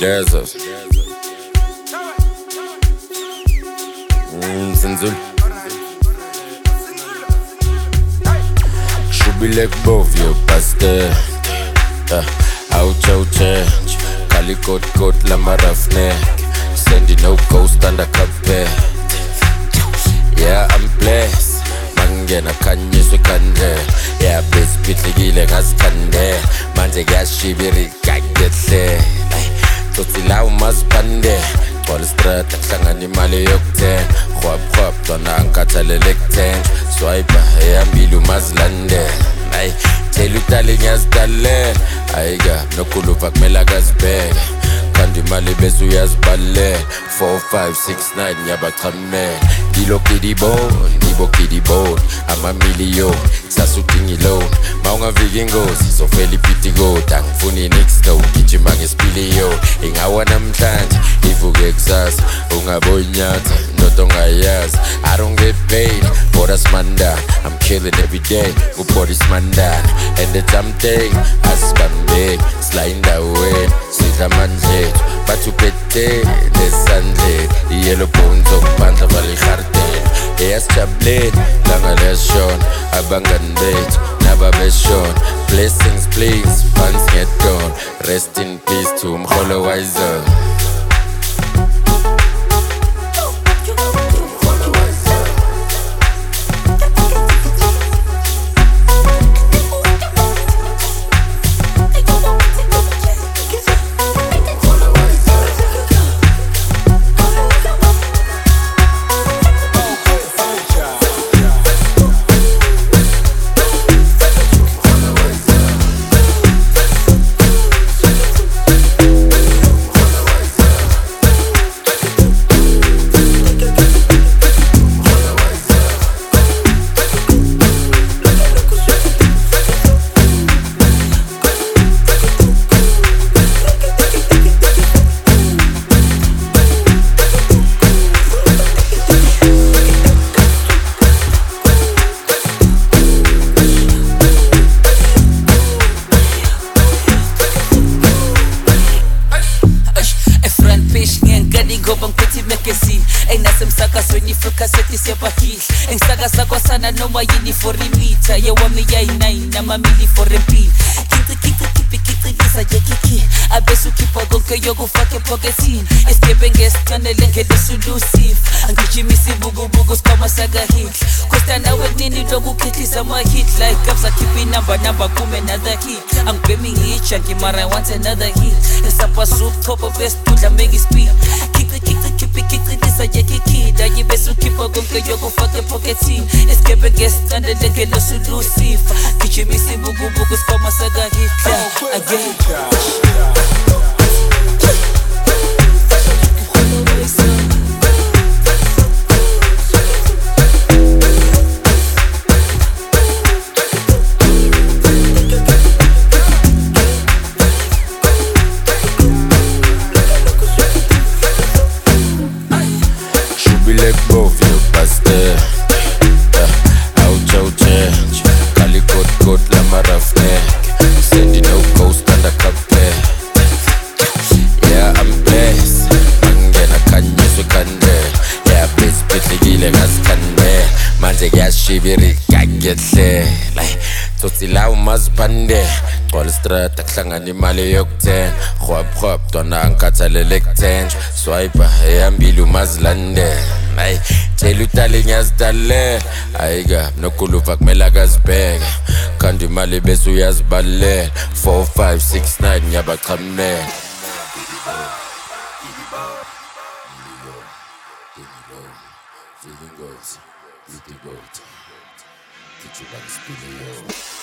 Lezos. Senzul. Shubile bovio paste. Ouch, change. Kali kot la marafne. Sandy no ghost and a cafe. Yeah, I'm blessed. Mangena kanye sukande. Yeah, best pitligile ngaskande. Manje gashibiri kagetle. Toti la umazpande. All strata hlangana imali yokuthenga khwap dona angikhathalele kuthenga swipe ehambile umazilande hayi tell utali ngiyazidale ayika nokuluva kumele akazibheke kanti imali bese uyazibalela 4 5 6 9 ngiyabachamela ngibokidibone amamiliyoni sasudinga ilone ma ungavika ingozi sofela ipitikoda angifuni nix no gijima ngesipiliyo ingawa namhlanje ivuke kusasa ungabonyatha ndoda ongayazi I don't get paid for the smanda I'm killing every day kubody smandana and the damn thing asibambe slayinda away sidla mandlethu bathuphethe nesandleni i-yellow bones okubandla valiharteni eyasijabuleni langa lesishona abangani bethu nababeshona blessings please once get gone rest in peace to umholo wayizona When frukaseti siyabahidla engisakaza kwasana noma yini for imitha yewami yayinayina mamili for empini kicikisa yekiki abese ukhipha konke yokufaka ephokethini esikhebe ngesichanele ngelesulusive angijimisa ibukubuku sikhwama sakahidla kosta nawe nini lokukhithisa ama-hit like kabza khipha inamba kume another hit angibhemi ngiyijunkie mara I want another hit esapasuku top of esitudla make it speed kicikisa yekikida yibese ukhipha konke yokufaka ephokethini esikhebe ngesichanele ngelesulusive angijimisa ibukubuku sikhwama sakahidla again. Shubile bovio paste. Ouch, change. Kali kot la marafne. Sandy no ghost and a cafe. Yeah, I'm blessed. Mangena kanye sukande. Yeah, best pitligile ngaskande. Manje gashibiri kagetle. Toti la umazpande. All strata hlangana imali yokuthenga khwap dona angikhathalele kuthenga swipe ehambile umazilande hayi tell utali ngiyazidale ayika nokuluva kumele akazibheke kanti imali bese uyazibalela 4 5 6 9 ngiyabachamela Feeling good,